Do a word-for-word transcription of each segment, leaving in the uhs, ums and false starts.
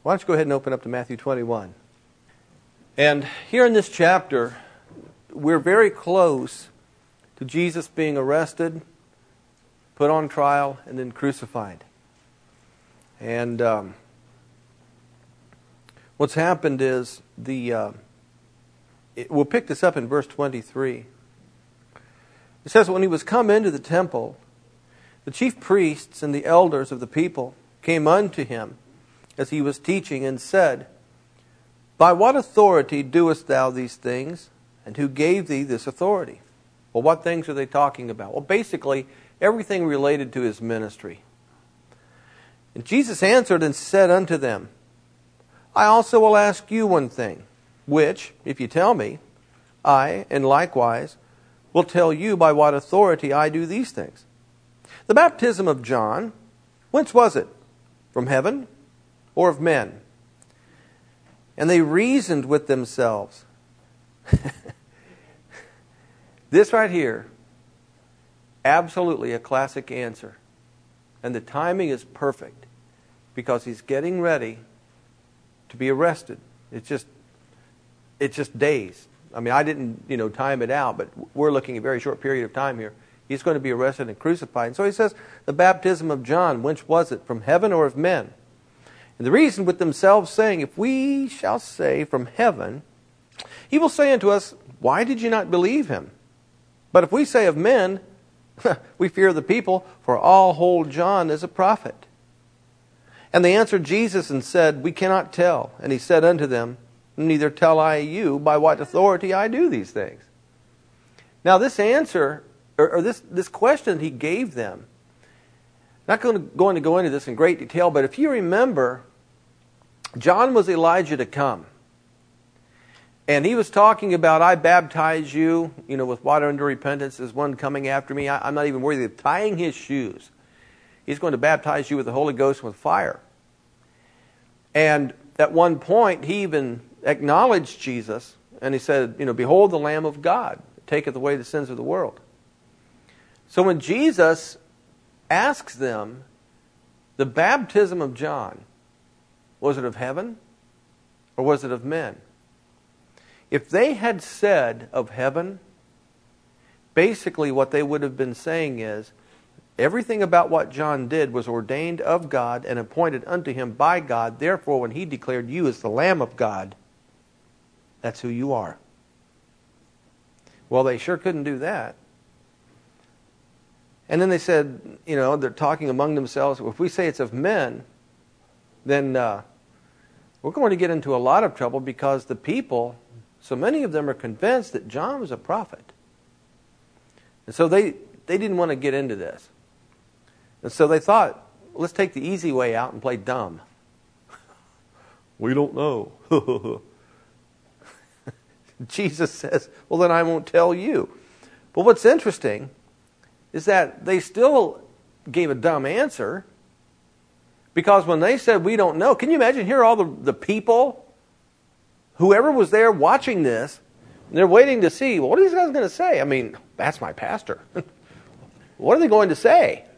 Why don't you go ahead and open up to Matthew twenty-one. And here in this chapter, we're very close to Jesus being arrested, put on trial, and then crucified. And um, what's happened is, the uh, it, we'll pick this up in verse twenty-three. It says, when he was come into the temple, the chief priests and the elders of the people came unto him as he was teaching, and said, by what authority doest thou these things? And who gave thee this authority? Well, what things are they talking about? Well, basically, everything related to his ministry. And Jesus answered and said unto them, I also will ask you one thing, which, if you tell me, I, and likewise, will tell you by what authority I do these things. The baptism of John, whence was it? From heaven or of men? And they reasoned with themselves. This right here, absolutely a classic answer. And the timing is perfect, because he's getting ready to be arrested. It's just, it's just days. I mean, I didn't, you know, time it out, but we're looking at a very short period of time here. He's going to be arrested and crucified. And so he says, the baptism of John, whence was it? From heaven or of men? And the reason with themselves, saying, if we shall say from heaven, he will say unto us, why did you not believe him? But if we say of men, we fear the people, for all hold John as a prophet. And they answered Jesus and said, we cannot tell. And he said unto them, neither tell I you by what authority I do these things. Now this answer, or, or this, this question he gave them, not going to, going to go into this in great detail, but if you remember, John was Elijah to come. And he was talking about, I baptize you, you know, with water unto repentance. There's one coming after me. I, I'm not even worthy of tying his shoes. He's going to baptize you with the Holy Ghost and with fire. And at one point, he even acknowledged Jesus. And he said, you know, behold the Lamb of God, that taketh away the sins of the world. So when Jesus asks them, the baptism of John, was it of heaven or was it of men? If they had said of heaven, basically what they would have been saying is, everything about what John did was ordained of God and appointed unto him by God. Therefore, when he declared you as the Lamb of God, that's who you are. Well, they sure couldn't do that. And then they said, you know, they're talking among themselves, well, if we say it's of men, then uh, we're going to get into a lot of trouble, because the people, so many of them are convinced that John was a prophet. And so they, they didn't want to get into this. And so they thought, let's take the easy way out and play dumb. We don't know. Jesus says, well, then I won't tell you. But what's interesting is that they still gave a dumb answer, because when they said, we don't know, can you imagine, here are all the, the people, whoever was there watching this, and they're waiting to see, well, what are these guys going to say? I mean, that's my pastor. What are they going to say?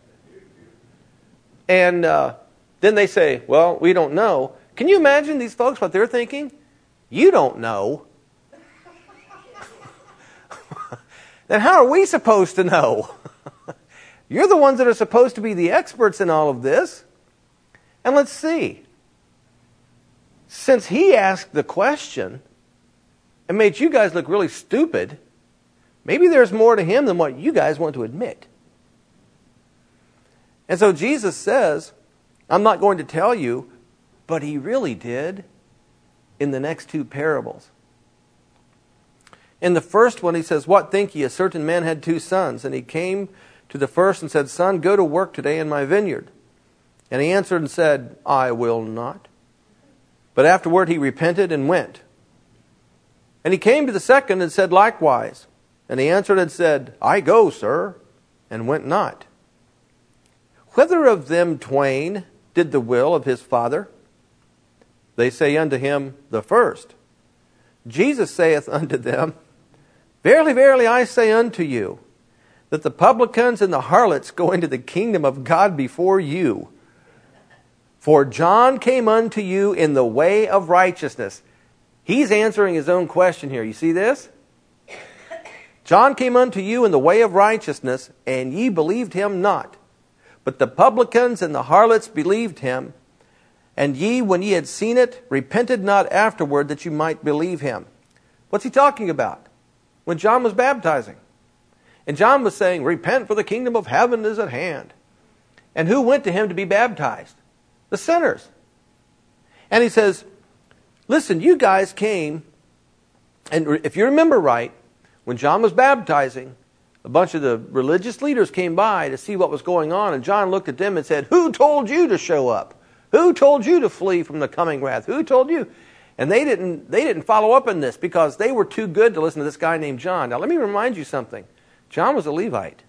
And uh, then they say, well, we don't know. Can you imagine these folks, what they're thinking? You don't know. Then how are we supposed to know? You're the ones that are supposed to be the experts in all of this. And let's see. Since he asked the question and made you guys look really stupid, maybe there's more to him than what you guys want to admit. And so Jesus says, I'm not going to tell you, but he really did in the next two parables. In the first one, he says, what think ye? A certain man had two sons, and he came to the first and said, son, go to work today in my vineyard. And he answered and said, I will not. But afterward he repented and went. And he came to the second and said likewise. And he answered and said, I go, sir, and went not. Whether of them twain did the will of his father? They say unto him, the first. Jesus saith unto them, verily, verily, I say unto you, that the publicans and the harlots go into the kingdom of God before you. For John came unto you in the way of righteousness. He's answering his own question here. You see this? John came unto you in the way of righteousness, and ye believed him not. But the publicans and the harlots believed him. And ye, when ye had seen it, repented not afterward that you might believe him. What's he talking about? When John was baptizing. And John was saying, repent, for the kingdom of heaven is at hand. And who went to him to be baptized? The sinners. And he says, listen, you guys came, and if you remember right, when John was baptizing, a bunch of the religious leaders came by to see what was going on, and John looked at them and said, who told you to show up? Who told you to flee from the coming wrath? Who told you? And they didn't, they didn't follow up on this because they were too good to listen to this guy named John. Now let me remind you something. John was a Levite.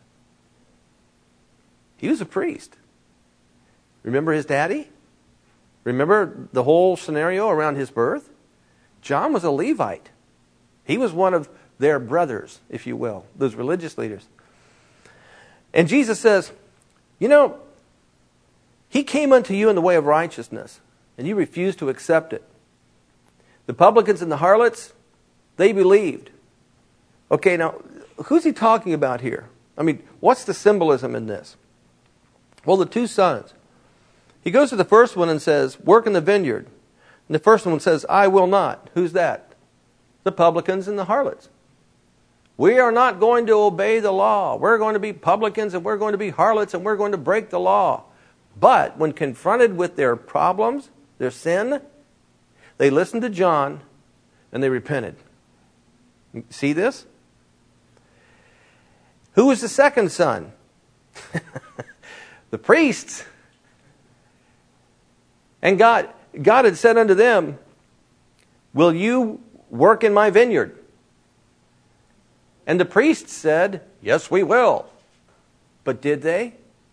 He was a priest. Remember his daddy? Remember the whole scenario around his birth? John was a Levite. He was one of their brothers, if you will, those religious leaders. And Jesus says, you know, he came unto you in the way of righteousness, and you refused to accept it. The publicans and the harlots, they believed. Okay, now, who's he talking about here? I mean, what's the symbolism in this? Well, the two sons. He goes to the first one and says, work in the vineyard. And the first one says, I will not. Who's that? The publicans and the harlots. We are not going to obey the law. We're going to be publicans and we're going to be harlots and we're going to break the law. But when confronted with their problems, their sin, they listened to John and they repented. See this? Who was the second son? The priests. And God, God had said unto them, will you work in my vineyard? And the priests said, yes, we will. But did they?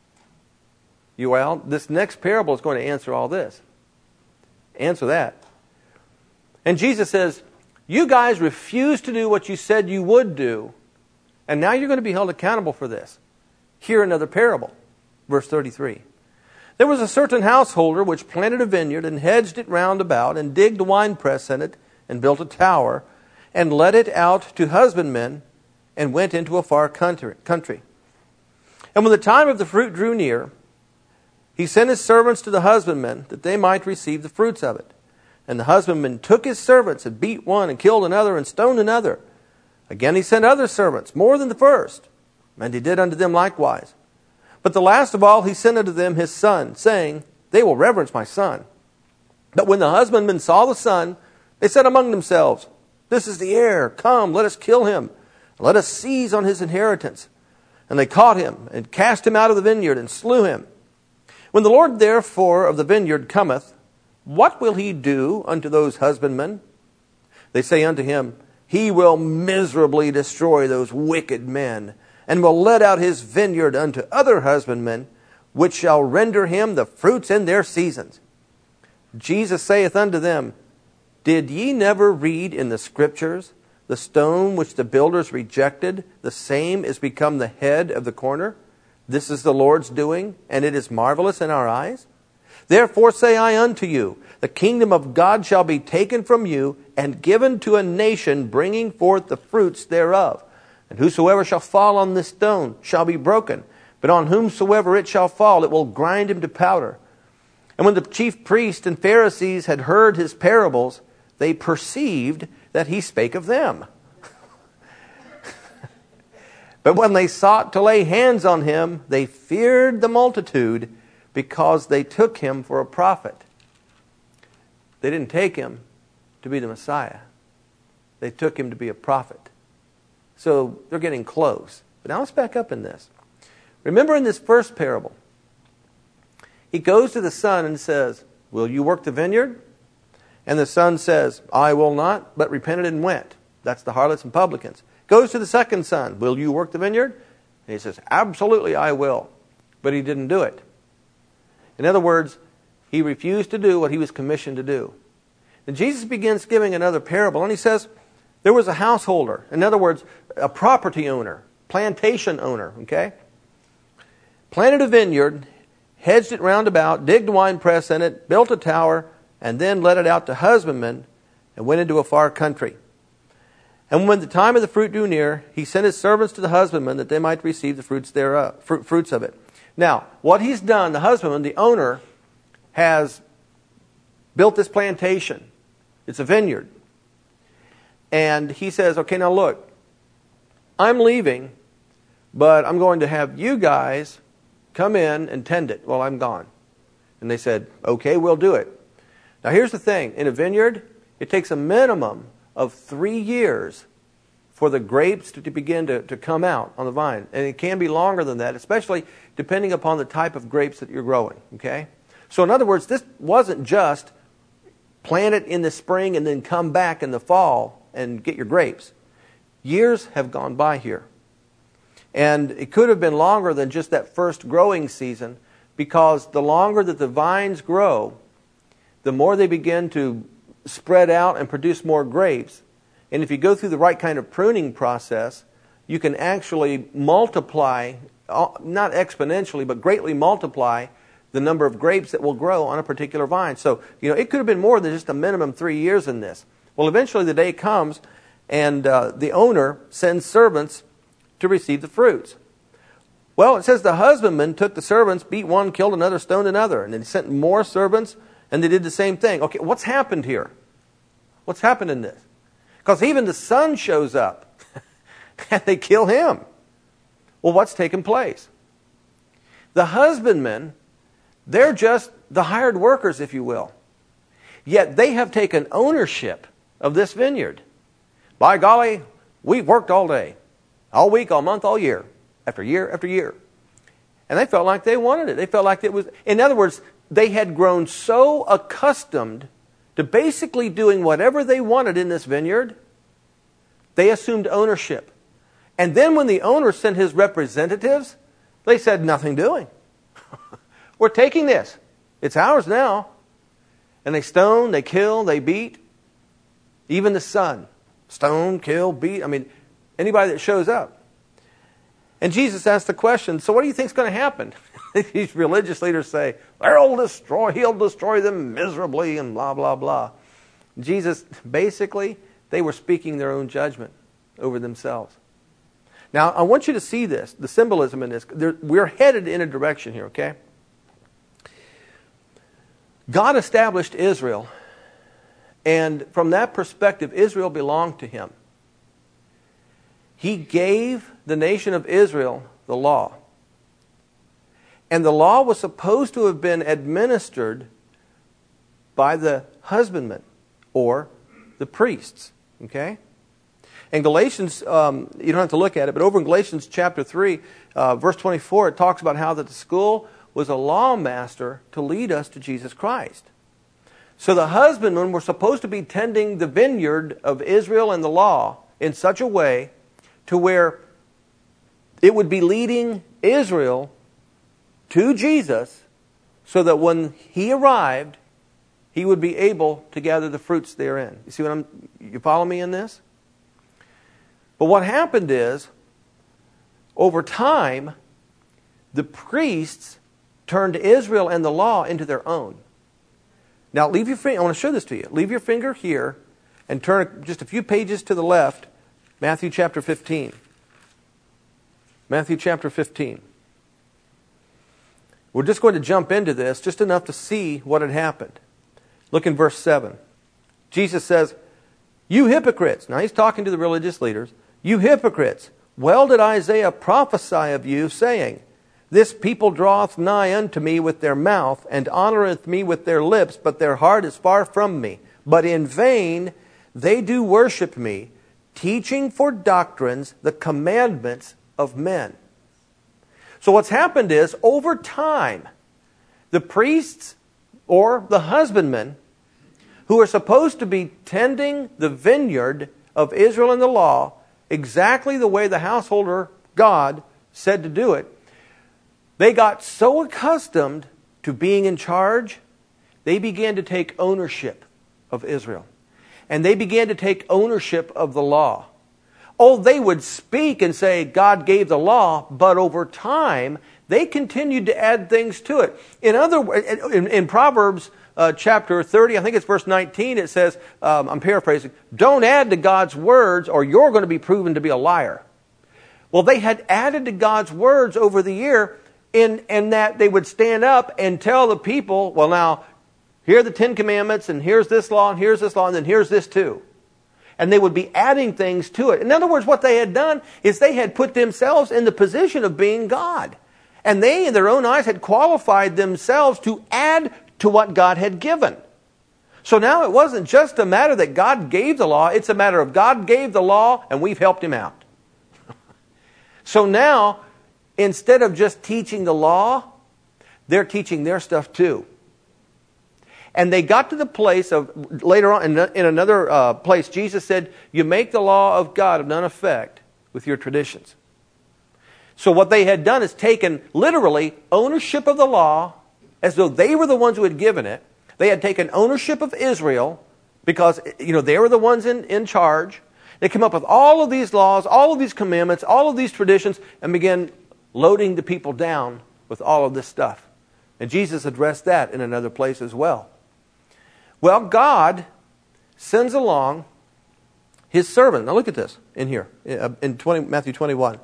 You, well, this next parable is going to answer all this. Answer that. And Jesus says, you guys refused to do what you said you would do, and now you're going to be held accountable for this. Hear another parable. Verse thirty-three. There was a certain householder which planted a vineyard and hedged it round about and digged a winepress in it and built a tower and let it out to husbandmen and went into a far country. And when the time of the fruit drew near, he sent his servants to the husbandmen that they might receive the fruits of it. And the husbandman took his servants and beat one and killed another and stoned another. Again he sent other servants, more than the first, and he did unto them likewise. But the last of all he sent unto them his son, saying, they will reverence my son. But when the husbandmen saw the son, they said among themselves, this is the heir, come, let us kill him, let us seize on his inheritance. And they caught him, and cast him out of the vineyard, and slew him. When the Lord therefore of the vineyard cometh, what will he do unto those husbandmen? They say unto him, he will miserably destroy those wicked men, and will let out his vineyard unto other husbandmen, which shall render him the fruits in their seasons. Jesus saith unto them, did ye never read in the Scriptures, the stone which the builders rejected, the same is become the head of the corner? This is the Lord's doing, and it is marvelous in our eyes. Therefore say I unto you, the kingdom of God shall be taken from you, and given to a nation bringing forth the fruits thereof. And whosoever shall fall on this stone shall be broken, but on whomsoever it shall fall, it will grind him to powder. And when the chief priests and Pharisees had heard his parables, they perceived that he spake of them. But when they sought to lay hands on him, they feared the multitude, because they took him for a prophet. They didn't take him to be the Messiah. They took him to be a prophet. So they're getting close. But now let's back up in this. Remember in this first parable, he goes to the son and says, will you work the vineyard? And the son says, I will not, but repented and went. That's the harlots and publicans. Goes to the second son, will you work the vineyard? And he says, absolutely I will. But he didn't do it. In other words, he refused to do what he was commissioned to do. And Jesus begins giving another parable, and he says, there was a householder. In other words, a property owner, plantation owner, okay? Planted a vineyard, hedged it round about, digged a winepress in it, built a tower, and then let it out to husbandmen, and went into a far country. And when the time of the fruit drew near, he sent his servants to the husbandmen that they might receive the fruits thereof, fru- fruits of it. Now, what he's done, the husbandman, the owner, has built this plantation. It's a vineyard. And he says, okay, now look, I'm leaving, but I'm going to have you guys come in and tend it while I'm gone. And they said, okay, we'll do it. Now here's the thing. In a vineyard, it takes a minimum of three years for the grapes to, to begin to, to come out on the vine. And it can be longer than that, especially depending upon the type of grapes that you're growing. Okay? So in other words, this wasn't just plant it in the spring and then come back in the fall and get your grapes. Years have gone by here. And it could have been longer than just that first growing season, because the longer that the vines grow, the more they begin to spread out and produce more grapes. And if you go through the right kind of pruning process, you can actually multiply, not exponentially, but greatly multiply the number of grapes that will grow on a particular vine. So, you know, it could have been more than just a minimum three years in this. Well, eventually the day comes and uh, the owner sends servants to receive the fruits. Well, it says the husbandman took the servants, beat one, killed another, stoned another. And then he sent more servants, and they did the same thing. Okay, what's happened here? What's happened in this? Because even the son shows up, and they kill him. Well, what's taken place? The husbandmen, they're just the hired workers, if you will. Yet they have taken ownership of this vineyard. By golly, we've worked all day, all week, all month, all year, after year after year. And they felt like they wanted it. They felt like it was, in other words, they had grown so accustomed to basically doing whatever they wanted in this vineyard, they assumed ownership. And then when the owner sent his representatives, they said, nothing doing. We're taking this. It's ours now. And they stone, they kill, they beat. Even the son. Stone, kill, beat. I mean, anybody that shows up. And Jesus asked the question, so what do you think is going to happen? These religious leaders say, they'll destroy, he'll destroy them miserably and blah, blah, blah. Jesus, basically, they were speaking their own judgment over themselves. Now, I want you to see this, the symbolism in this. There, we're headed in a direction here, okay? God established Israel, and from that perspective, Israel belonged to him. He gave the nation of Israel the law. And the law was supposed to have been administered by the husbandmen or the priests. Okay? In Galatians, um, you don't have to look at it, but over in Galatians chapter three, uh, verse twenty-four, it talks about how that the school was a lawmaster to lead us to Jesus Christ. So the husbandmen were supposed to be tending the vineyard of Israel and the law in such a way to where it would be leading Israel to Jesus, so that when he arrived, he would be able to gather the fruits therein. You see what I'm, you follow me in this? But what happened is, over time, the priests turned Israel and the law into their own. Now, leave your finger, I want to show this to you. Leave your finger here and turn just a few pages to the left, Matthew chapter fifteen. Matthew chapter fifteen. We're just going to jump into this, just enough to see what had happened. Look in verse seven. Jesus says, you hypocrites. Now he's talking to the religious leaders. You hypocrites, well did Isaiah prophesy of you, saying, this people draweth nigh unto me with their mouth, and honoreth me with their lips, but their heart is far from me. But in vain they do worship me, teaching for doctrines the commandments of men. So what's happened is, over time, the priests or the husbandmen who are supposed to be tending the vineyard of Israel and the law exactly the way the householder God said to do it, they got so accustomed to being in charge, they began to take ownership of Israel. And they began to take ownership of the law. Oh, they would speak and say God gave the law, but over time They continued to add things to it. In other words, in, in Proverbs uh, chapter thirty, I think it's verse nineteen, it says, um, I'm paraphrasing, don't add to God's words or you're going to be proven to be a liar. Well, they had added to God's words over the year in, in that they would stand up and tell the people, well, now, here are the Ten Commandments, and here's this law, and here's this law, and then here's this too. And they would be adding things to it. In other words, what they had done is they had put themselves in the position of being God. And they, in their own eyes, had qualified themselves to add to what God had given. So now it wasn't just a matter that God gave the law. It's a matter of God gave the law and we've helped Him out. So now, instead of just teaching the law, they're teaching their stuff too. And they got to the place of, later on in, in another uh, place, Jesus said, you make the law of God of none effect with your traditions. So what they had done is taken literally ownership of the law as though they were the ones who had given it. They had taken ownership of Israel because, you know, they were the ones in, in charge. They came up with all of these laws, all of these commandments, all of these traditions, and began loading the people down with all of this stuff. And Jesus addressed that in another place as well. Well, God sends along His servant. Now look at this in here, in twenty, Matthew twenty-one.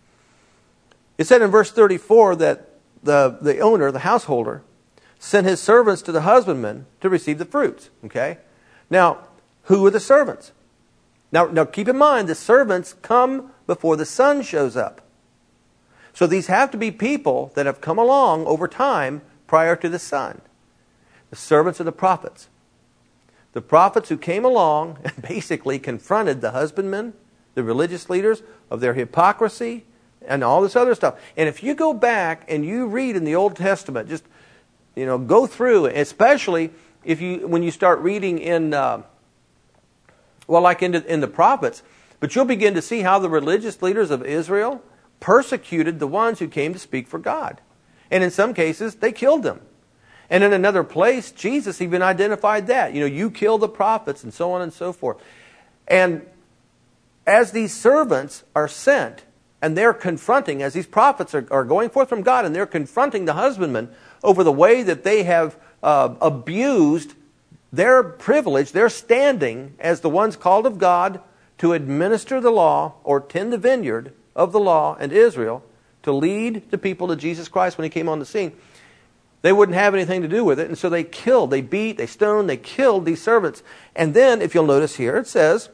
It said in verse thirty-four that the, the owner, the householder, sent his servants to the husbandman to receive the fruits. Okay? Now, who are the servants? Now, now keep in mind, the servants come before the son shows up. So these have to be people that have come along over time prior to the son. The servants are the prophets. The prophets who came along and basically confronted the husbandmen, the religious leaders, of their hypocrisy and all this other stuff. And if you go back and you read in the Old Testament, just, you know, go through, especially if you when you start reading in, uh, well, like in the, in the prophets, but you'll begin to see how the religious leaders of Israel persecuted the ones who came to speak for God. And in some cases, they killed them. And in another place, Jesus even identified that. You know, you kill the prophets and so on and so forth. And as these servants are sent, and they're confronting, as these prophets are, are going forth from God, and they're confronting the husbandmen over the way that they have uh, abused their privilege, their standing as the ones called of God to administer the law or tend the vineyard of the law and Israel, to lead the people to Jesus Christ when He came on the scene. They wouldn't have anything to do with it, and so they killed, they beat, they stoned, they killed these servants. And then, if you'll notice here, it says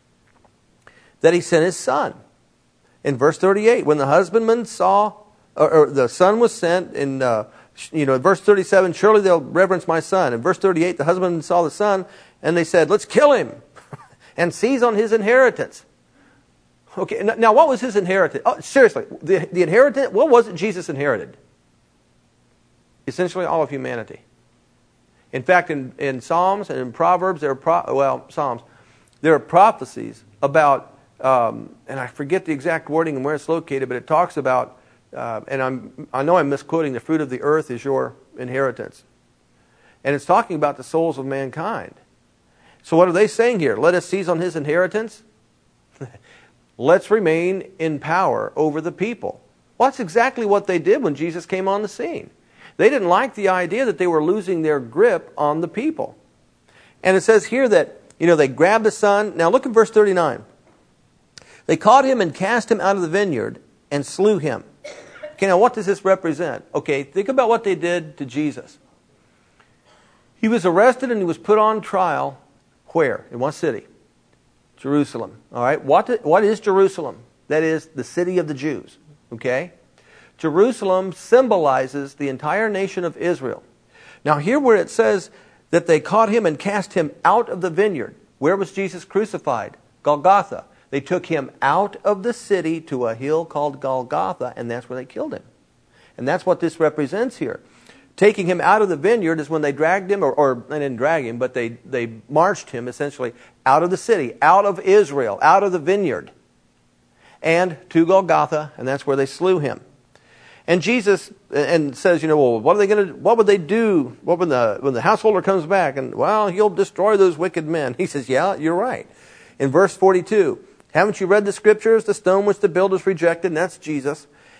that He sent His son. In verse thirty-eight, when the husbandman saw, or, or the son was sent, in uh, you know, verse thirty-seven, surely they'll reverence my son. In verse thirty-eight, the husbandman saw the son, and they said, let's kill him and seize on his inheritance. Okay, now what was his inheritance? Oh, seriously, the, the inheritance, what was it Jesus inherited? Essentially all of humanity. In fact, in, in Psalms and in Proverbs, there are, pro, well, Psalms, there are prophecies about, um, and I forget the exact wording and where it's located, but it talks about, uh, and I'm, I know I'm misquoting, the fruit of the earth is your inheritance. And it's talking about the souls of mankind. So what are they saying here? Let us seize on his inheritance? Let's remain in power over the people. Well, that's exactly what they did when Jesus came on the scene. They didn't like the idea that they were losing their grip on the people. And it says here that, you know, they grabbed the son. Now look at verse thirty-nine. They caught him and cast him out of the vineyard and slew him. Okay, now what does this represent? Okay, think about what they did to Jesus. He was arrested and he was put on trial. Where? In what city? Jerusalem. All right. What, what is Jerusalem? That is the city of the Jews. Okay. Jerusalem symbolizes the entire nation of Israel. Now here where it says that they caught him and cast him out of the vineyard. Where was Jesus crucified? Golgotha. They took him out of the city to a hill called Golgotha, and that's where they killed him. And that's what this represents here. Taking him out of the vineyard is when they dragged him, or, or they didn't drag him, but they, they marched him essentially out of the city, out of Israel, out of the vineyard, and to Golgotha, and that's where they slew him. And Jesus and says, you know, well, what are they going to? What would they do? What when the when the householder comes back? And well, he'll destroy those wicked men. He says, yeah, you're right. In verse forty-two, haven't you read the scriptures? The stone which the builders rejected, and that's Jesus,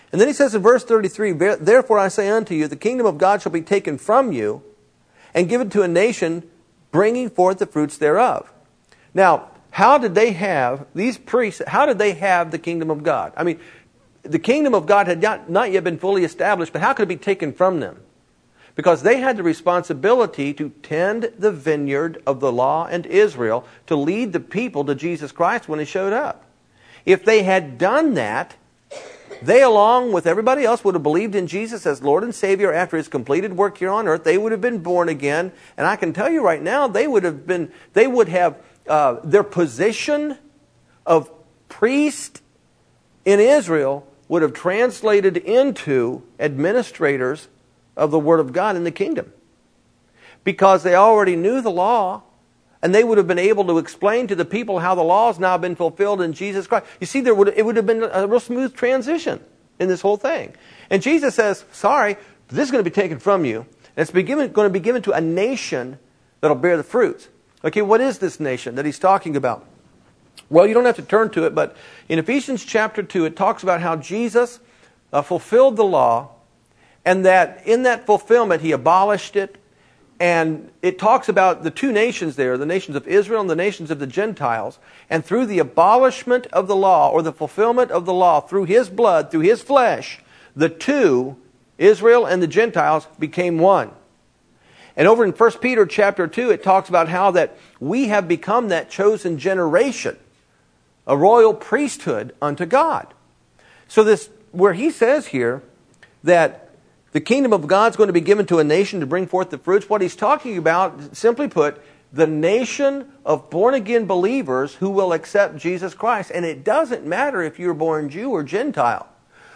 And then he says in verse thirty-three, therefore I say unto you, the kingdom of God shall be taken from you and given to a nation bringing forth the fruits thereof. Now, how did they have, these priests, how did they have the kingdom of God? I mean, the kingdom of God had not, not yet been fully established, but how could it be taken from them? Because they had the responsibility to tend the vineyard of the law and Israel, to lead the people to Jesus Christ when He showed up. If they had done that, they, along with everybody else, would have believed in Jesus as Lord and Savior after His completed work here on earth. They would have been born again. And I can tell you right now, they would have been, they would have, uh, their position of priest in Israel would have translated into administrators of the Word of God in the kingdom. Because they already knew the law, and they would have been able to explain to the people how the law has now been fulfilled in Jesus Christ. You see, there would, it would have been a real smooth transition in this whole thing. And Jesus says, sorry, this is going to be taken from you, and it's be given, going to be given to a nation that will bear the fruits. Okay, what is this nation that He's talking about? Well, you don't have to turn to it, but in Ephesians chapter two, it talks about how Jesus uh, fulfilled the law, and that in that fulfillment, He abolished it. And it talks about the two nations there, the nations of Israel and the nations of the Gentiles. And through the abolishment of the law, or the fulfillment of the law, through His blood, through His flesh, the two, Israel and the Gentiles, became one. And over in First Peter chapter two, it talks about how that we have become that chosen generation, a royal priesthood unto God. So this, where he says here that the kingdom of God is going to be given to a nation to bring forth the fruits, what he's talking about, simply put, the nation of born-again believers who will accept Jesus Christ. And it doesn't matter if you're born Jew or Gentile.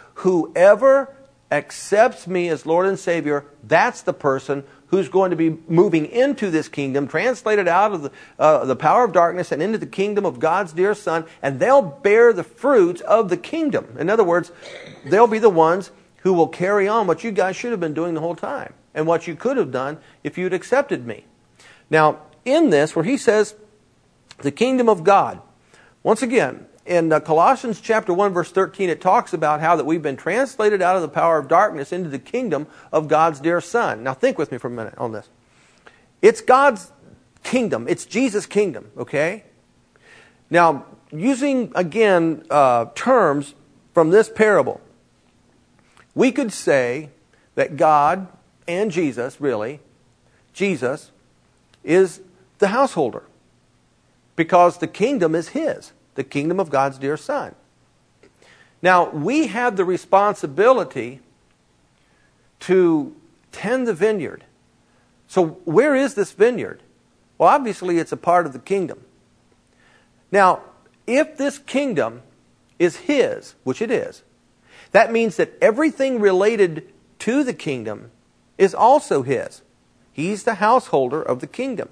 Whoever accepts me as Lord and Savior, that's the person who's going to be moving into this kingdom, translated out of the, uh, the power of darkness and into the kingdom of God's dear Son, and they'll bear the fruits of the kingdom. In other words, they'll be the ones who will carry on what you guys should have been doing the whole time, and what you could have done if you'd accepted me. Now, in this, where he says, the kingdom of God, once again, in uh, Colossians chapter one, verse thirteen, it talks about how that we've been translated out of the power of darkness into the kingdom of God's dear Son. Now, think with me for a minute on this. It's God's kingdom. It's Jesus' kingdom, okay? Now, using, again, uh, terms from this parable, we could say that God and Jesus, really, Jesus is the householder, because the kingdom is His, the kingdom of God's dear Son. Now, we have the responsibility to tend the vineyard. So where is this vineyard? Well, obviously it's a part of the kingdom. Now, if this kingdom is His, which it is, that means that everything related to the kingdom is also His. He's the householder of the kingdom.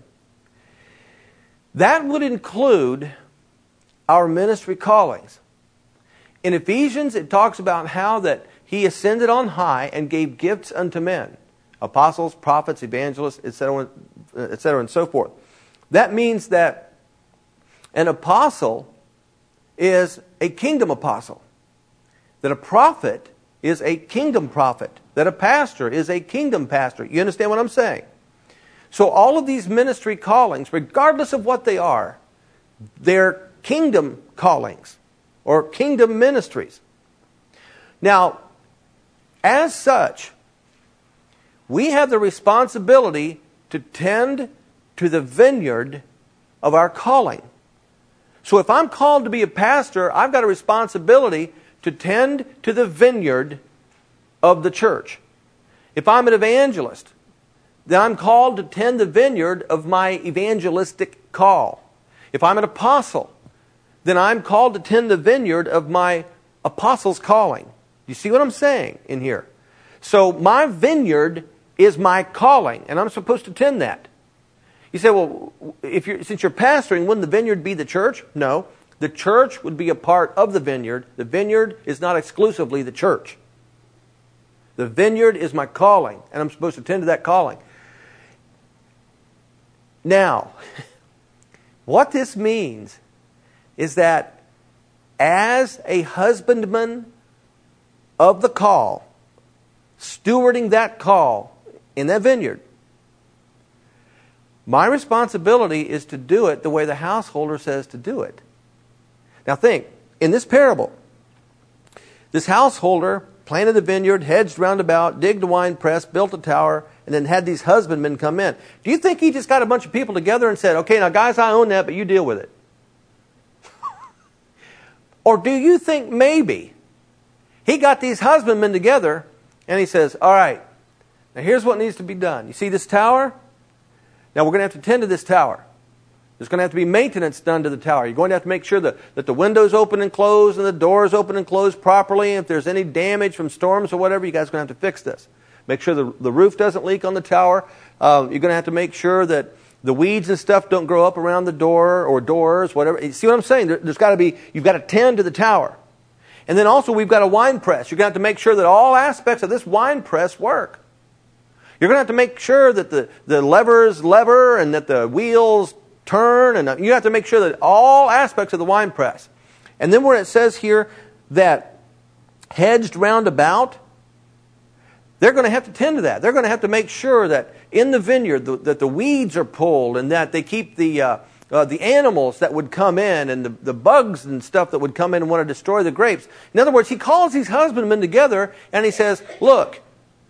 That would include our ministry callings. In Ephesians, it talks about how that He ascended on high and gave gifts unto men. Apostles, prophets, evangelists, et cetera, et cetera, and so forth. That means that an apostle is a kingdom apostle. That a prophet is a kingdom prophet. That a pastor is a kingdom pastor. You understand what I'm saying? So all of these ministry callings, regardless of what they are, they're kingdom callings or kingdom ministries. Now, as such, we have the responsibility to tend to the vineyard of our calling. So if I'm called to be a pastor, I've got a responsibility to tend to the vineyard of the church. If I'm an evangelist, then I'm called to tend the vineyard of my evangelistic call. If I'm an apostle, then I'm called to tend the vineyard of my apostle's calling. You see what I'm saying in here? So my vineyard is my calling, and I'm supposed to tend that. You say, well, if you're, since you're pastoring, wouldn't the vineyard be the church? No. The church would be a part of the vineyard. The vineyard is not exclusively the church. The vineyard is my calling, and I'm supposed to tend to that calling. Now, what this means is that as a husbandman of the call, stewarding that call in that vineyard, my responsibility is to do it the way the householder says to do it. Now think, in this parable, this householder planted a vineyard, hedged round about, digged a wine press, built a tower, and then had these husbandmen come in. Do you think he just got a bunch of people together and said, okay, now guys, I own that, but you deal with it? Or do you think maybe he got these husbandmen together and he says, all right, now here's what needs to be done. You see this tower? Now we're going to have to tend to this tower. There's going to have to be maintenance done to the tower. You're going to have to make sure that, that the windows open and close and the doors open and close properly. If there's any damage from storms or whatever, you guys are going to have to fix this. Make sure the, the roof doesn't leak on the tower. Uh, you're going to have to make sure that the weeds and stuff don't grow up around the door or doors, whatever. You see what I'm saying? There, there's got to be, you've got to tend to the tower. And then also we've got a wine press. You're going to have to make sure that all aspects of this wine press work. You're going to have to make sure that the, the levers lever and that the wheels turn. And you have to make sure that all aspects of the wine press. And then where it says here that hedged round about, they're going to have to tend to that. They're going to have to make sure that in the vineyard the, that the weeds are pulled and that they keep the uh, uh, the animals that would come in and the, the bugs and stuff that would come in and want to destroy the grapes. In other words, he calls these husbandmen together and he says, look,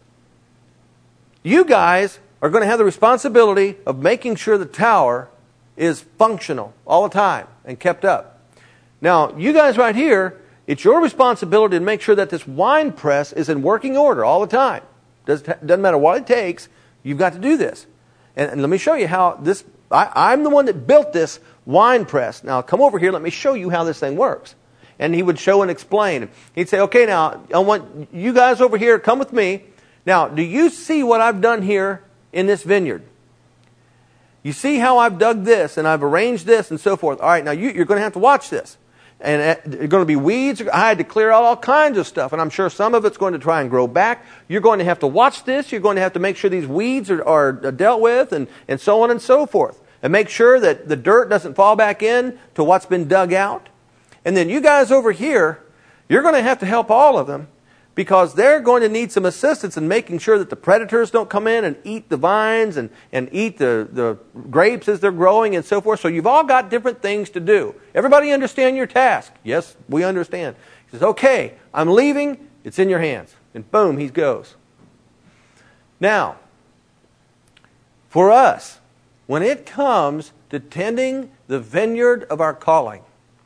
you guys are going to have the responsibility of making sure the tower is functional all the time and kept up. Now, you guys right here, it's your responsibility to make sure that this wine press is in working order all the time. Doesn't, doesn't matter what it takes, you've got to do this. And, and let me show you how this, I, I'm the one that built this wine press. Now, come over here, let me show you how this thing works. And he would show and explain. He'd say, okay, now, I want you guys over here, come with me. Now, do you see what I've done here in this vineyard? You see how I've dug this and I've arranged this and so forth. All right, now you, you're going to have to watch this. And there are going to be weeds. I had to clear out all kinds of stuff. And I'm sure some of it's going to try and grow back. You're going to have to watch this. You're going to have to make sure these weeds are, are dealt with and, and so on and so forth. And make sure that the dirt doesn't fall back in to what's been dug out. And then you guys over here, you're going to have to help all of them because they're going to need some assistance in making sure that the predators don't come in and eat the vines and, and eat the, the grapes as they're growing and so forth. So you've all got different things to do. Everybody understand your task? Yes, we understand. He says, okay, I'm leaving. It's in your hands. And boom, he goes. Now, for us, when it comes to tending the vineyard of our calling,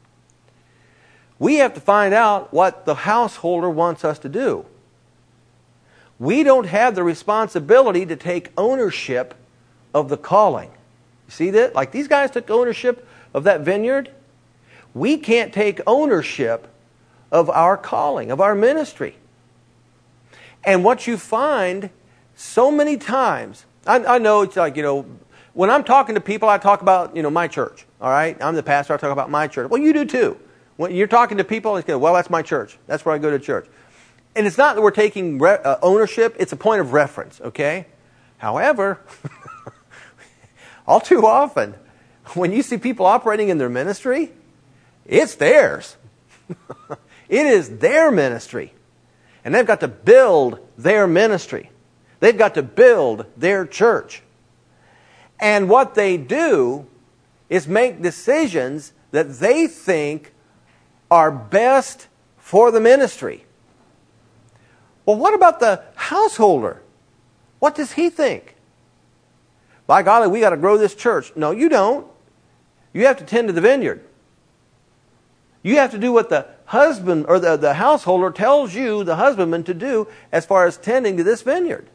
we have to find out what the householder wants us to do. We don't have the responsibility to take ownership of the calling. You see that? Like these guys took ownership of that vineyard. We can't take ownership of our calling, of our ministry. And what you find so many times, I, I know it's like, you know, when I'm talking to people, I talk about, you know, my church. All right? I'm the pastor, I talk about my church. Well, you do too. When you're talking to people, it's go, well, that's my church. That's where I go to church. And it's not that we're taking re- uh, ownership. It's a point of reference, okay? However, all too often, when you see people operating in their ministry, it's theirs. It is their ministry. And they've got to build their ministry. They've got to build their church. And what they do is make decisions that they think are best for the ministry. Well, what about the householder? What does he think? By golly, we got to grow this church. No, you don't. You have to tend to the vineyard. You have to do what the husband or the, the householder tells you, the husbandman, to do as far as tending to this vineyard.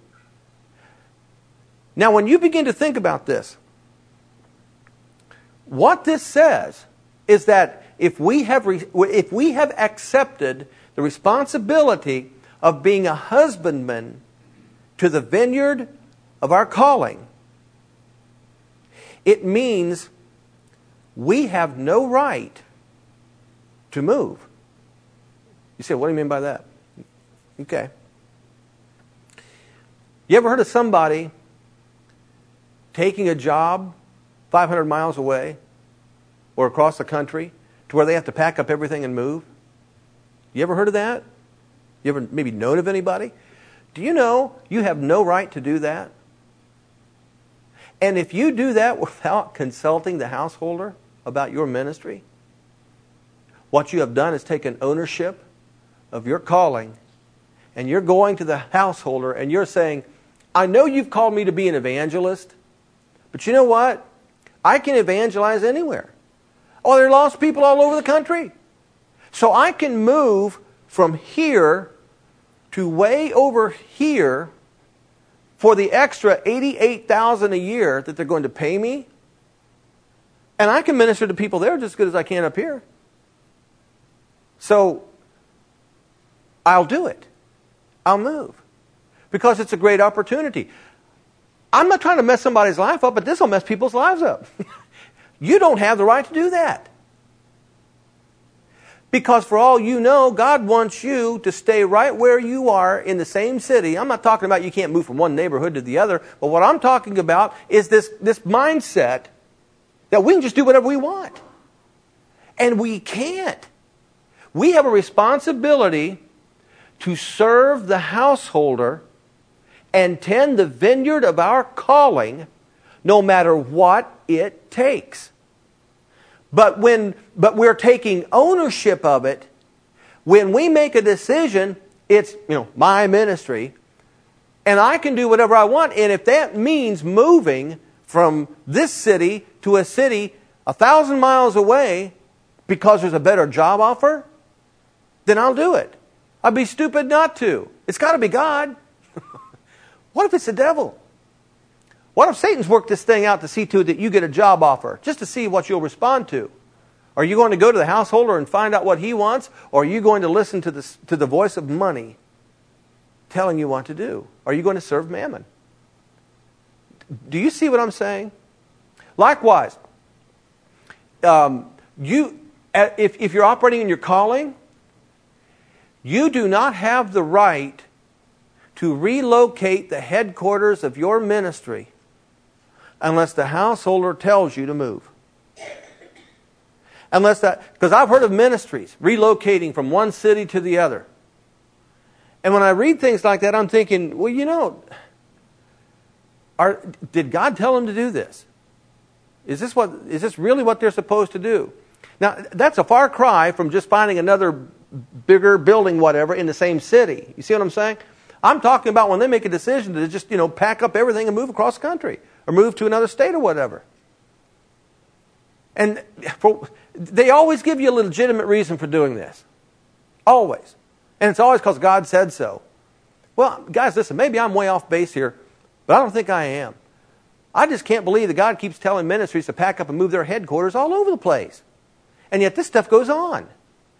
Now, when you begin to think about this, what this says is that if we have re- if we have accepted the responsibility of being a husbandman to the vineyard of our calling, it means we have no right to move. You say, what do you mean by that? Okay. You ever heard of somebody taking a job five hundred miles away or across the country to where they have to pack up everything and move? You ever heard of that? You ever maybe known of anybody? Do you know you have no right to do that? And if you do that without consulting the householder about your ministry, what you have done is taken ownership of your calling, and you're going to the householder and you're saying, I know you've called me to be an evangelist, but you know what? I can evangelize anywhere. Oh, there are lost people all over the country. So I can move from here to way over here for the extra eighty-eight thousand dollars a year that they're going to pay me. And I can minister to people there just as good as I can up here. So I'll do it. I'll move. Because it's a great opportunity. I'm not trying to mess somebody's life up, but this will mess people's lives up. You don't have the right to do that. Because for all you know, God wants you to stay right where you are in the same city. I'm not talking about you can't move from one neighborhood to the other, but what I'm talking about is this, this mindset that we can just do whatever we want. And we can't. We have a responsibility to serve the householder and tend the vineyard of our calling no matter what it takes. But when but we're taking ownership of it, when we make a decision, it's, you know, my ministry, and I can do whatever I want. And if that means moving from this city to a city a thousand miles away because there's a better job offer, then I'll do it. I'd be stupid not to. It's got to be God. What if it's the devil? What if Satan's worked this thing out to see to it that you get a job offer, just to see what you'll respond to? Are you going to go to the householder and find out what he wants, or are you going to listen to the, to the voice of money telling you what to do? Are you going to serve mammon? Do you see what I'm saying? Likewise, um, you if, if you're operating in your calling, you do not have the right to relocate the headquarters of your ministry unless the householder tells you to move. Unless that, because I've heard of ministries relocating from one city to the other. And when I read things like that, I'm thinking, well, you know, are, did God tell them to do this? Is this what, is this really what they're supposed to do? Now, that's a far cry from just finding another bigger building, whatever, in the same city. You see what I'm saying? I'm talking about when they make a decision to just, you know, pack up everything and move across the country or move to another state or whatever. And for, they always give you a legitimate reason for doing this. Always. And it's always because God said so. Well, guys, listen, maybe I'm way off base here, but I don't think I am. I just can't believe that God keeps telling ministries to pack up and move their headquarters all over the place. And yet this stuff goes on.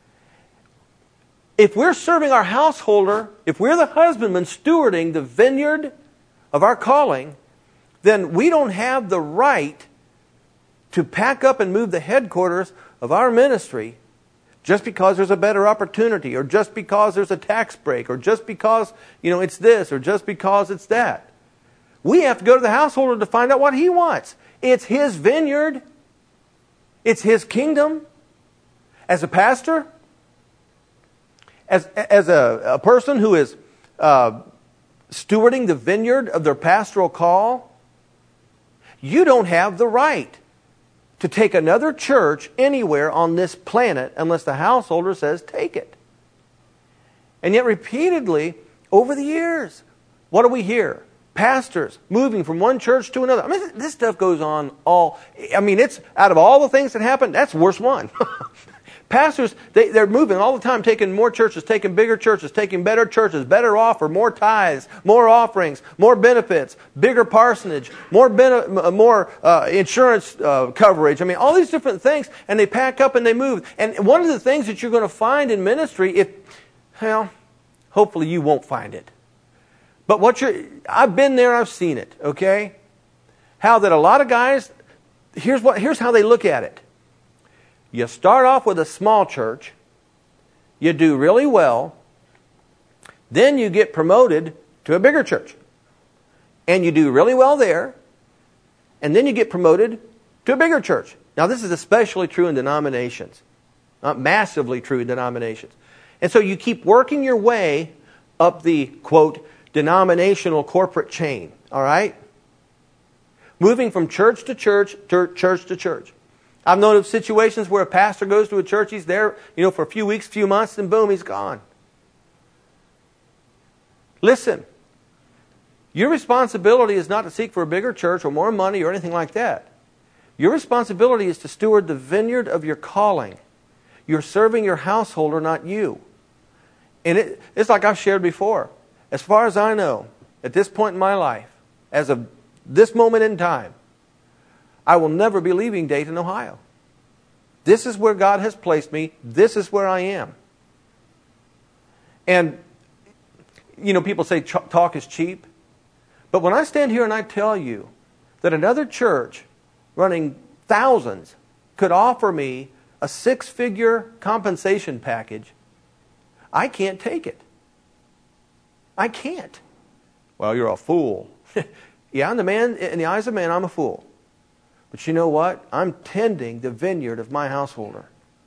If we're serving our householder, if we're the husbandman stewarding the vineyard of our calling, then we don't have the right to pack up and move the headquarters of our ministry just because there's a better opportunity, or just because there's a tax break, or just because, you know, it's this, or just because it's that. We have to go to the householder to find out what he wants. It's his vineyard. It's his kingdom. As a pastor, as, as a, a person who is uh, stewarding the vineyard of their pastoral call, you don't have the right to take another church anywhere on this planet unless the householder says take it. And yet repeatedly, over the years, what do we hear? Pastors moving from one church to another. I mean, this stuff goes on all... I mean, it's out of all the things that happen, that's the worst one. Pastors, they, they're moving all the time, taking more churches, taking bigger churches, taking better churches, better offer, more tithes, more offerings, more benefits, bigger parsonage, more bene- more uh, insurance uh, coverage. I mean, all these different things, and they pack up and they move. And one of the things that you're going to find in ministry, if, well, hopefully you won't find it. But what you're, I've been there, I've seen it, okay? How that a lot of guys, here's what, here's how they look at it. You start off with a small church, you do really well, then you get promoted to a bigger church. And you do really well there, and then you get promoted to a bigger church. Now this is especially true in denominations, not massively true in denominations. And so you keep working your way up the, quote, denominational corporate chain, all right? Moving from church to church, to church to church. I've known of situations where a pastor goes to a church, he's there, you know, for a few weeks, few months, and boom, he's gone. Listen, your responsibility is not to seek for a bigger church or more money or anything like that. Your responsibility is to steward the vineyard of your calling. You're serving your householder, not you. And it, it's like I've shared before. As far as I know, at this point in my life, as of this moment in time, I will never be leaving Dayton, Ohio. This is where God has placed me. This is where I am. And, you know, people say talk is cheap. But when I stand here and I tell you that another church running thousands could offer me a six-figure compensation package, I can't take it. I can't. Well, you're a fool. Yeah, in the man, in the eyes of man, I'm a fool. But you know what? I'm tending the vineyard of my householder.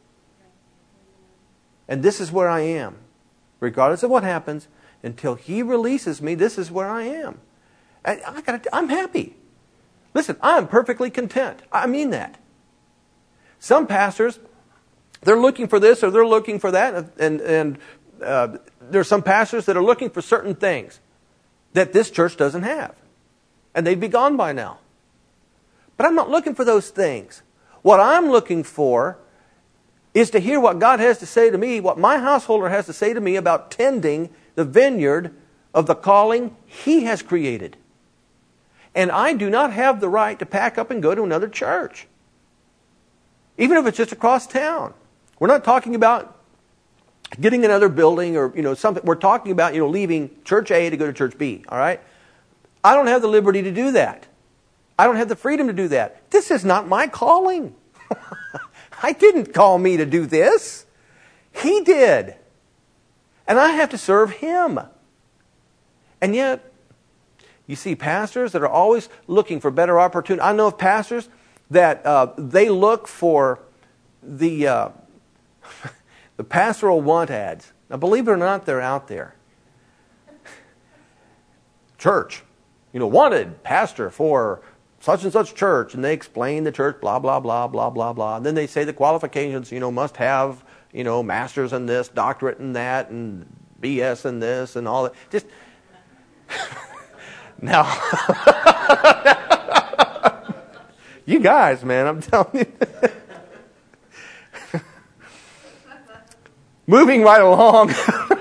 And this is where I am. Regardless of what happens, until He releases me, this is where I am. I, I gotta, I'm happy. Listen, I'm perfectly content. I mean that. Some pastors, they're looking for this or they're looking for that. And, and uh, there are some pastors that are looking for certain things that this church doesn't have. And they'd be gone by now. But I'm not looking for those things. What I'm looking for is to hear what God has to say to me, what my householder has to say to me about tending the vineyard of the calling He has created. And I do not have the right to pack up and go to another church. Even if it's just across town. We're not talking about getting another building or, you know, something. We're talking about, you know, leaving church A to go to church B, all right? I don't have the liberty to do that. I don't have the freedom to do that. This is not my calling. I didn't call me to do this. He did. And I have to serve Him. And yet, you see pastors that are always looking for better opportunity. I know of pastors that uh, they look for the uh, the pastoral want ads. Now, believe it or not, they're out there. Church, you know, wanted pastor for such and such church, and they explain the church, blah, blah, blah, blah, blah, blah. And then they say the qualifications, you know, must have, you know, masters in this, doctorate in that, and B S in this, and all that. Just, now, you guys, man, I'm telling you. Moving right along.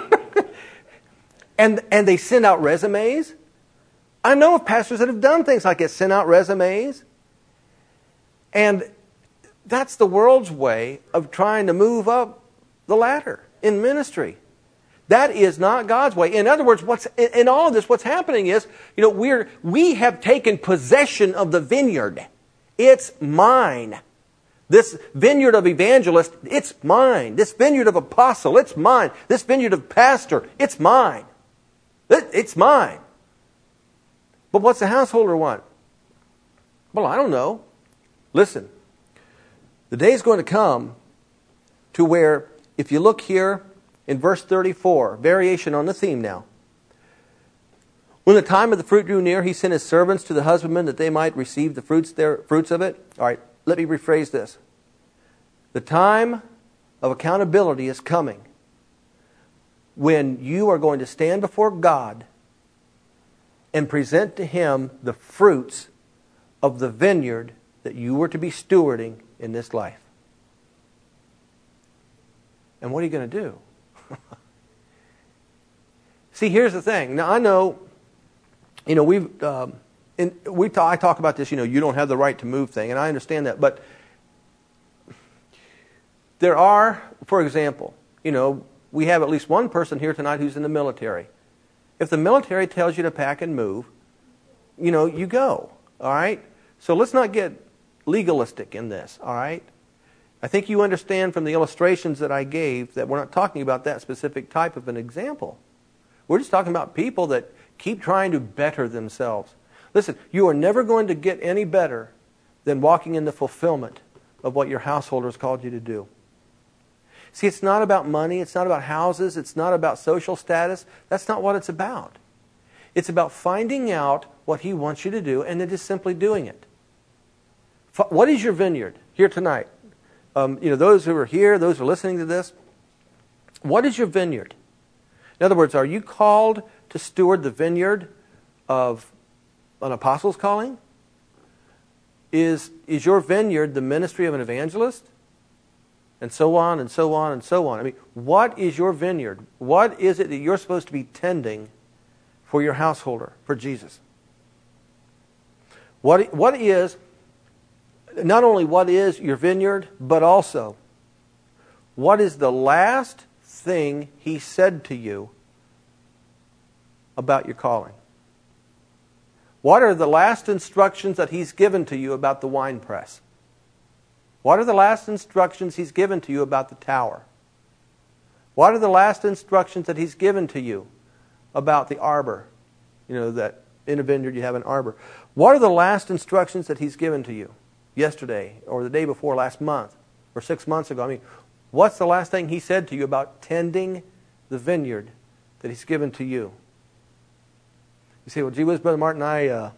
and and they send out resumes. I know of pastors that have done things like this, sent out resumes. And that's the world's way of trying to move up the ladder in ministry. That is not God's way. In other words, what's in all of this, what's happening is, you know, we're we have taken possession of the vineyard. It's mine. This vineyard of evangelist, it's mine. This vineyard of apostle, it's mine. This vineyard of pastor, it's mine. It's mine. But what's the householder want? Well, I don't know. Listen, the day is going to come to where, if you look here in verse thirty-four, variation on the theme now. When the time of the fruit drew near, He sent His servants to the husbandmen that they might receive the fruits there, fruits of it. All right, let me rephrase this. The time of accountability is coming when you are going to stand before God and present to Him the fruits of the vineyard that you were to be stewarding in this life. And what are you going to do? See, here's the thing. Now, I know, you know, we've, um, in, we talk, I talk about this, you know, you don't have the right to move thing, and I understand that. But there are, for example, you know, we have at least one person here tonight who's in the military. If the military tells you to pack and move, you know, you go, all right? So let's not get legalistic in this, all right? I think you understand from the illustrations that I gave that we're not talking about that specific type of an example. We're just talking about people that keep trying to better themselves. Listen, you are never going to get any better than walking in the fulfillment of what your householder has called you to do. See, it's not about money. It's not about houses. It's not about social status. That's not what it's about. It's about finding out what He wants you to do and then just simply doing it. What is your vineyard here tonight? Um, you know, those who are here, those who are listening to this, what is your vineyard? In other words, are you called to steward the vineyard of an apostle's calling? Is, is your vineyard the ministry of an evangelist? And so on and so on and so on. I mean, what is your vineyard? What is it that you're supposed to be tending for your householder, for Jesus? What, what is, not only what is your vineyard, but also, what is the last thing He said to you about your calling? What are the last instructions that He's given to you about the wine press? What are the last instructions He's given to you about the tower? What are the last instructions that He's given to you about the arbor? You know, that in a vineyard you have an arbor. What are the last instructions that He's given to you yesterday or the day before, last month or six months ago? I mean, what's the last thing He said to you about tending the vineyard that He's given to you? You say, well, gee whiz, Brother Martin, I, uh,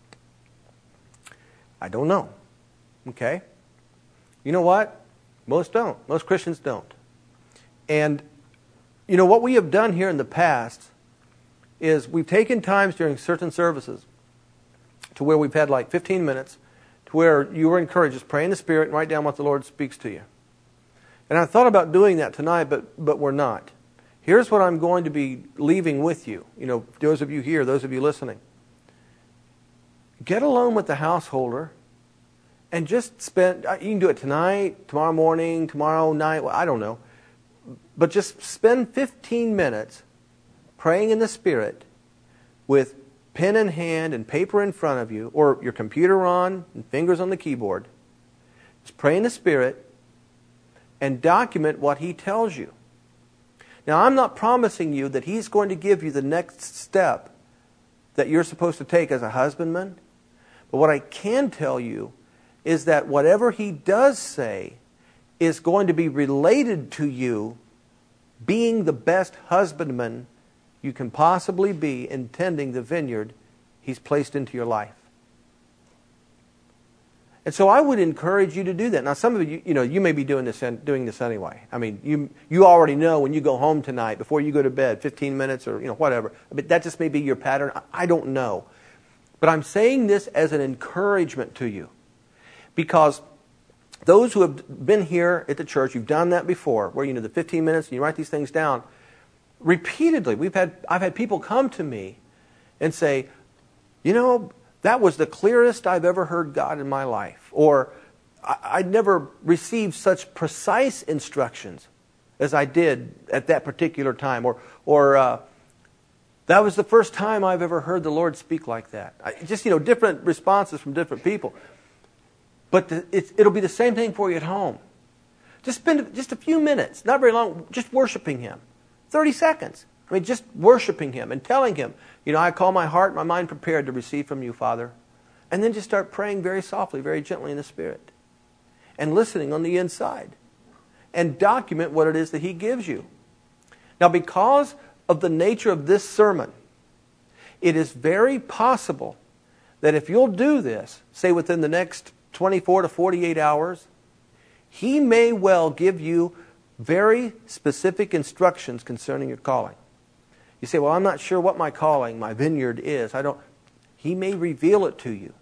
I don't know. Okay? You know what? Most don't. Most Christians don't. And, you know, what we have done here in the past is we've taken times during certain services to where we've had like fifteen minutes to where you were encouraged, just pray in the Spirit and write down what the Lord speaks to you. And I thought about doing that tonight, but but we're not. Here's what I'm going to be leaving with you. You know, those of you here, those of you listening. Get alone with the householder and just spend, you can do it tonight, tomorrow morning, tomorrow night, well, I don't know. But just spend fifteen minutes praying in the Spirit with pen in hand and paper in front of you, or your computer on and fingers on the keyboard. Just pray in the Spirit and document what He tells you. Now, I'm not promising you that He's going to give you the next step that you're supposed to take as a husbandman. But what I can tell you is that whatever He does say is going to be related to you being the best husbandman you can possibly be in tending the vineyard He's placed into your life. And so I would encourage you to do that. Now, some of you, you know, you may be doing this doing this anyway. I mean, you you already know when you go home tonight, before you go to bed, fifteen minutes or, you know, whatever. But that just may be your pattern. I don't know. But I'm saying this as an encouragement to you. Because those who have been here at the church, you've done that before, where, you know, the fifteen minutes and you write these things down. Repeatedly, we've had I've had people come to me and say, you know, that was the clearest I've ever heard God in my life. Or, I, I'd never received such precise instructions as I did at that particular time. Or, or uh, that was the first time I've ever heard the Lord speak like that. I, just, you know, different responses from different people. But the, it's, it'll be the same thing for you at home. Just spend just a few minutes, not very long, just worshiping Him. thirty seconds. I mean, just worshiping Him and telling Him, you know, I call my heart and my mind prepared to receive from you, Father. And then just start praying very softly, very gently in the Spirit. And listening on the inside. And document what it is that He gives you. Now, because of the nature of this sermon, it is very possible that if you'll do this, say within the next twenty-four to forty-eight hours, He may well give you very specific instructions concerning your calling. You say, well, I'm not sure what my calling, my vineyard is. I don't. He may reveal it to you.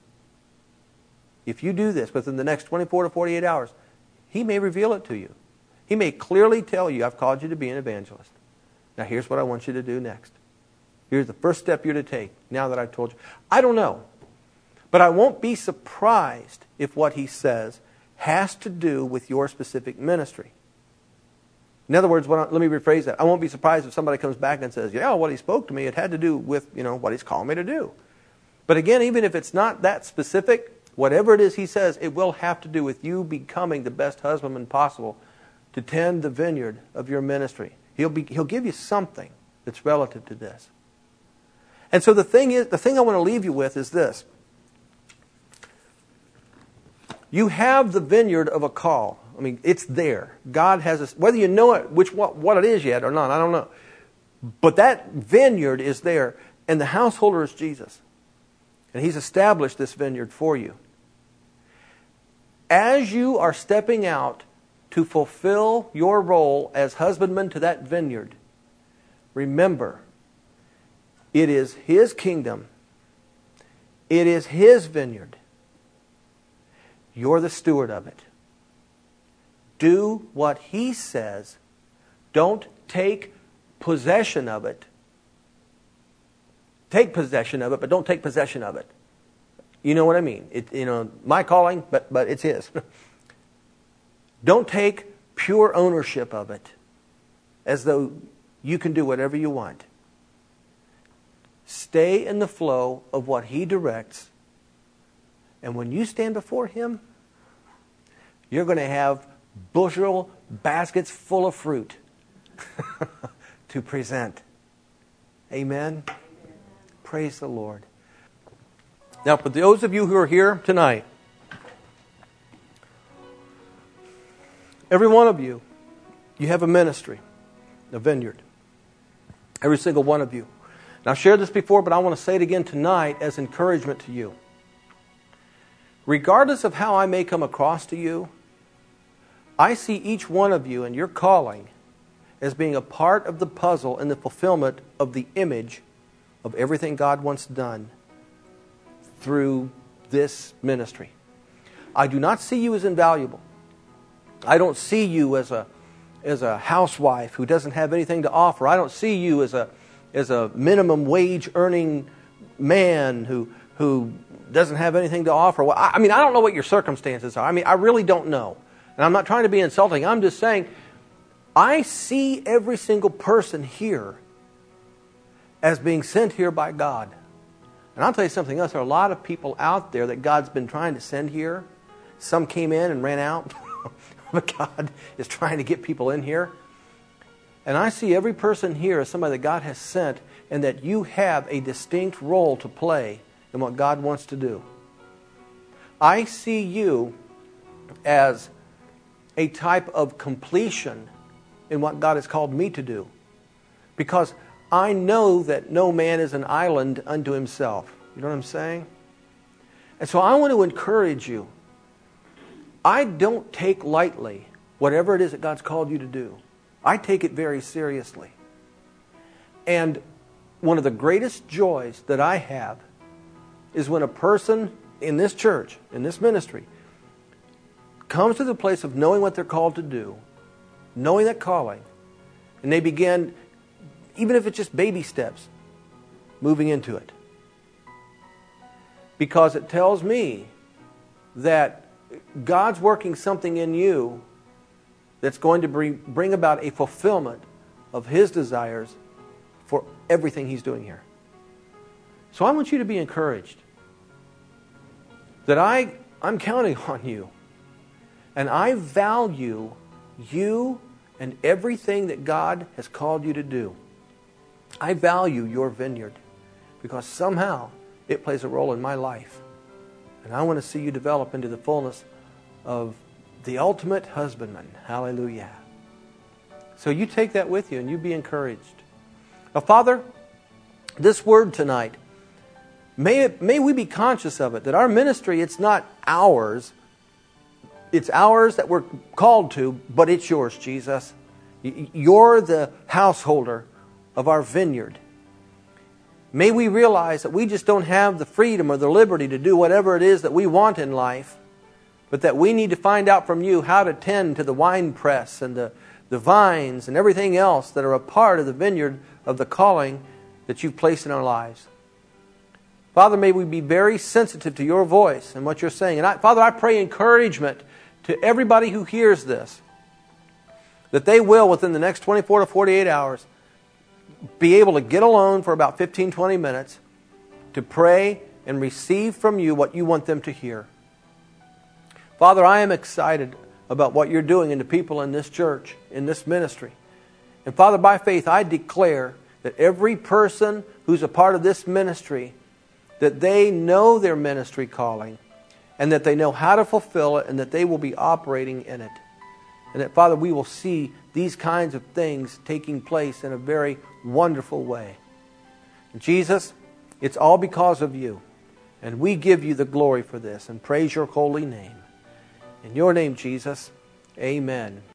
If you do this within the next twenty-four to forty-eight hours, He may reveal it to you. He may clearly tell you, I've called you to be an evangelist. Now here's what I want you to do next. Here's the first step you're to take, now that I've told you. I don't know. But I won't be surprised if what He says has to do with your specific ministry. In other words, what I, let me rephrase that. I won't be surprised if somebody comes back and says, yeah, what He spoke to me, it had to do with, you know, what He's calling me to do. But again, even if it's not that specific, whatever it is He says, it will have to do with you becoming the best husbandman possible to tend the vineyard of your ministry. He'll be, He'll give you something that's relative to this. And so the thing is, the thing I want to leave you with is this. You have the vineyard of a call, I mean, it's there. God has a, whether you know it, which what, what it is yet or not, I don't know. But that vineyard is there, and the householder is Jesus. And He's established this vineyard for you. As you are stepping out to fulfill your role as husbandman to that vineyard, remember, it is His kingdom. It is His vineyard. You're the steward of it. Do what He says. Don't take possession of it. Take possession of it, but don't take possession of it. You know what I mean? It, you know, my calling, but, but it's His. Don't take pure ownership of it as though you can do whatever you want. Stay in the flow of what He directs. And when you stand before Him, you're going to have bushel baskets full of fruit to present. Amen? Amen? Praise the Lord. Now, for those of you who are here tonight, every one of you, you have a ministry, a vineyard. Every single one of you. Now, I've shared this before, but I want to say it again tonight as encouragement to you. Regardless of how I may come across to you, I see each one of you and your calling as being a part of the puzzle in the fulfillment of the image of everything God wants done through this ministry. I do not see you as invaluable. I don't see you as a as a housewife who doesn't have anything to offer. I don't see you as a as a minimum wage earning man who who doesn't have anything to offer. Well, I, I mean, I don't know what your circumstances are. I mean, I really don't know. And I'm not trying to be insulting. I'm just saying, I see every single person here as being sent here by God. And I'll tell you something else. There are a lot of people out there that God's been trying to send here. Some came in and ran out. But God is trying to get people in here. And I see every person here as somebody that God has sent, and that you have a distinct role to play in what God wants to do. I see you as a type of completion in what God has called me to do. Because I know that no man is an island unto himself. You know what I'm saying? And so I want to encourage you. I don't take lightly whatever it is that God's called you to do. I take it very seriously. And one of the greatest joys that I have is when a person in this church, in this ministry, comes to the place of knowing what they're called to do, knowing that calling, and they begin, even if it's just baby steps, moving into it. Because it tells me that God's working something in you that's going to bring, bring about a fulfillment of His desires for everything He's doing here. So I want you to be encouraged that I, I'm counting on you. And I value you and everything that God has called you to do. I value your vineyard because somehow it plays a role in my life. And I want to see you develop into the fullness of the ultimate husbandman. Hallelujah. So you take that with you and you be encouraged. Now, Father, this word tonight, may it, may we be conscious of it, that our ministry, it's not ours. It's ours that we're called to, but it's yours, Jesus. You're the householder of our vineyard. May we realize that we just don't have the freedom or the liberty to do whatever it is that we want in life, but that we need to find out from you how to tend to the wine press and the, the vines and everything else that are a part of the vineyard of the calling that you've placed in our lives. Father, may we be very sensitive to your voice and what you're saying. And I, Father, I pray encouragement to everybody who hears this, that they will, within the next twenty-four to forty-eight hours, be able to get alone for about fifteen, twenty minutes to pray and receive from you what you want them to hear. Father, I am excited about what you're doing in the people in this church, in this ministry. And Father, by faith, I declare that every person who's a part of this ministry, that they know their ministry calling, and that they know how to fulfill it, and that they will be operating in it. And that, Father, we will see these kinds of things taking place in a very wonderful way. And Jesus, it's all because of you. And we give you the glory for this and praise your holy name. In your name, Jesus, amen.